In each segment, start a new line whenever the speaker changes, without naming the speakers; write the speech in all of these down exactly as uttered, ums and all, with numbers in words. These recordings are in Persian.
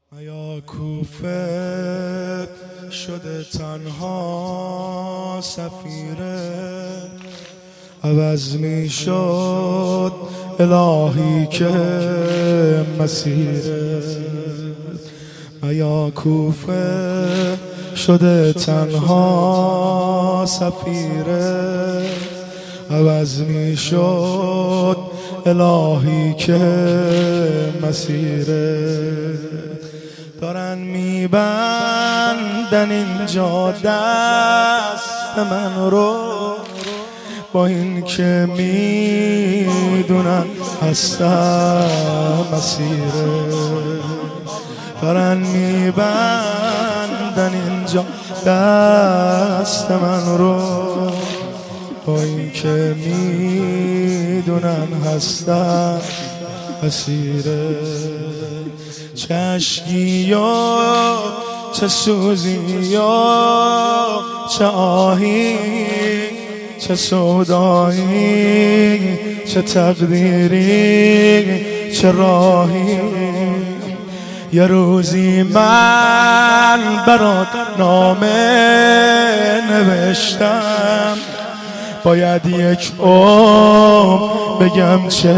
یا کوفه شده تنها سفیره، عوض می شد الهی که مسیره. یا کوفه شده تنها سفیره، عوض می شد الهی که مسیره. دارن میبندن اینجا دست من رو، با این که میدونن هستم مسیره. دارن میبندن اینجا دست من رو، با این که میدونن هستم مسیره. چه اشکی و چه سوزی و چه آهی، چه سودایی، چه تقدیری، چه راهی. یه روزی من برات نامه نوشتم، باید یک عمر بگم چه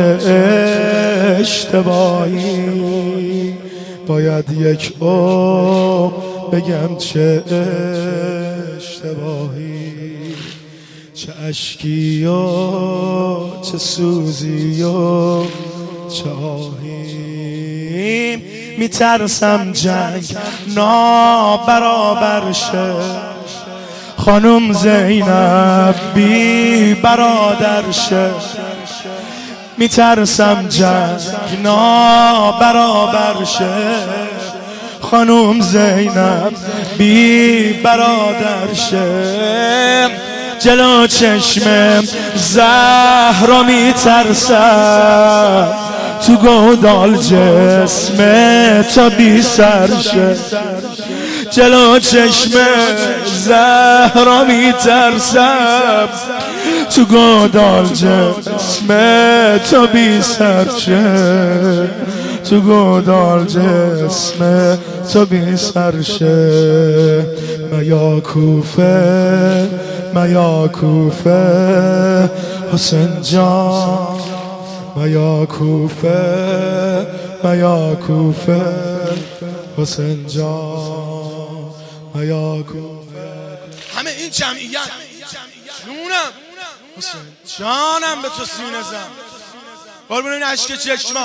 اشتباهی، باید یک عمر بگم چه اشتباهی. چه اشکی و چه سوزی و چه آهی. میترسم جنگ نابرابر شه، خانم زینب بی برادر شه. میترسم جنگ نابرابر شه، خانم زینب بی برادر شه. جلو چشم زهرا میترسم، تو گودال جسم تا بی سر شه. جلو چشم زهرا میترسم، تو گودال جسم تا بی سر شه. تو گودال جسم تا بی سر شه. میا کوفه میا کوفه حسین جان، میا کوفه میا کوفه حسین جان، میا کوفه.
همه این جمعیت جونم حسین جانم به تو سینه زن، قربون این عشق چشما.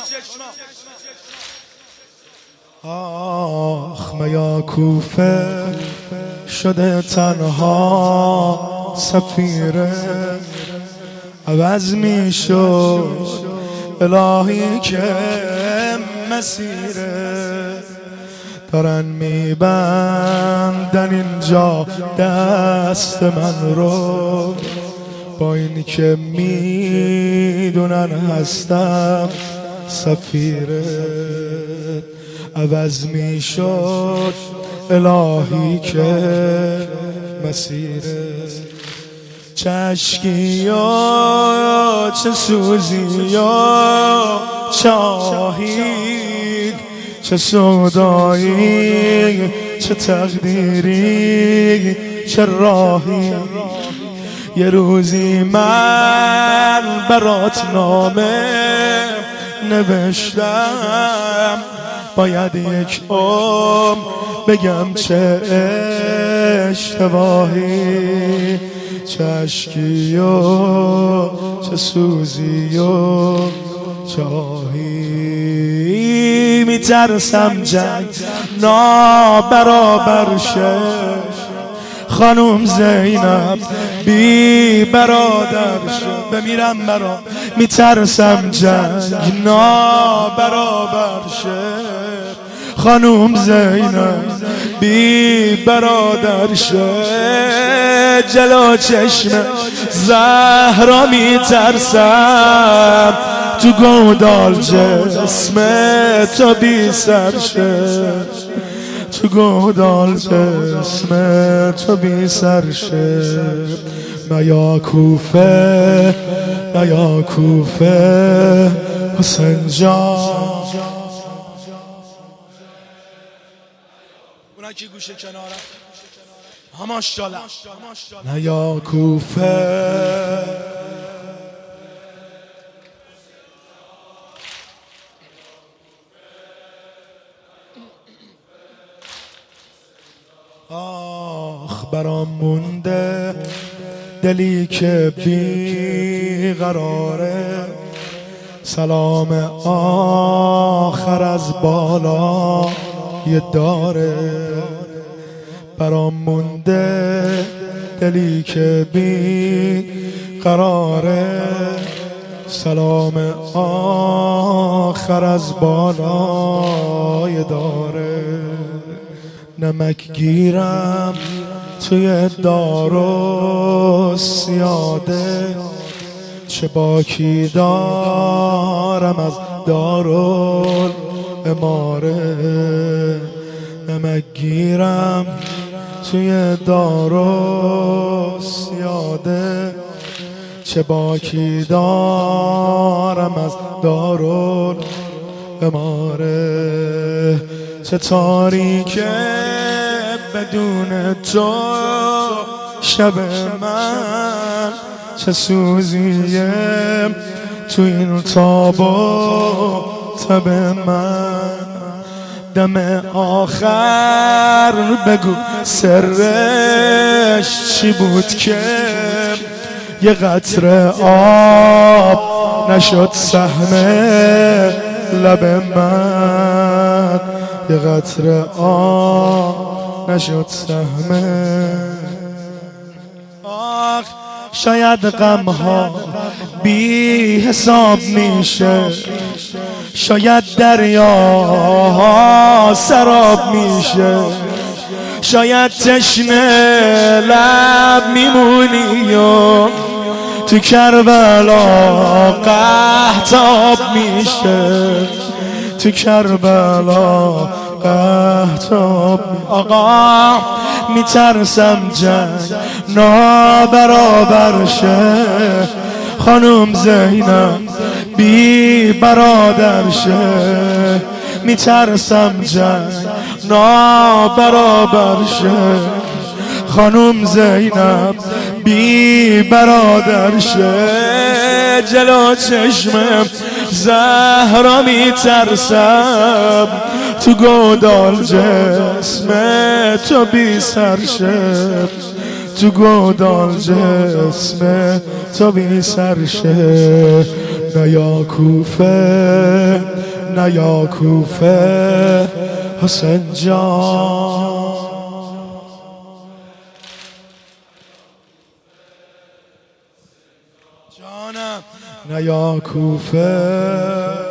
آخ میا کوفه شده تنها سفیره، عوض می شد الهی که مسیره. دارن میبندن اینجا دست من رو، با این که میدونن هستم سفیره. عوض می شد الهی که مسیره. چه اشکی و چه سوزی و چه آهی، چه سودایی، چه تقدیری، چه راهی. یه روزی من برات نامه نوشتم، باید یک عمر بگم چه اشتباهی. چه اشکی و چه سوزی و چه آهی. میترسم جنگ نابرابر شه، خانم زینب بی برادر شه. بمیرم برا میترسم جنگ نابرابر شه، خانم زینب بی برادر شه. جلو چشم زهرا میترسم، تو گودال جسم تا بی سر شه. تو گودال جسم تا بی سر شه. میا کوفه میا کوفه حسین جان،
اونا کی گوشه کنارم ها ماشاءالله
نه یا کوفه آخ برام مونده دلی که بی قراره سلام آخر از بالا یه داره برام مونده دلی که بی قراره سلام آخر از بالا یه داره نمک گیرم توی دارو سیاده چه باکی دارم از دارو اماره نمک گیرم توی دارو سیاده چه باکی دارم از دارو اماره چه تاریکه بدون تو شب من چه سوزیه تو این تاب و تب من دم آخر بگو سرش چی بود که یه قطره آب نشد سهم لب من یه قطره آب نشد سهم آخ شاید غمها بی حساب میشه شاید دریاها سراب میشه شاید تشنه لب میمونی و تو کربلا قحطاب میشه تو کربلا قحطاب آقا میترسم جنگ نابرابر شه خانم زینب بی برادر شه میترسم جنگ نابرابر شه خانم زینب بی برادر شه جلو چشمم زهرا میترسم تو گودال جسم تو بی سر شه تو گودال جسم تو بی سر شه نه یا کوفه نه یا کوفه حسین جان
جانم
نه یا کوفه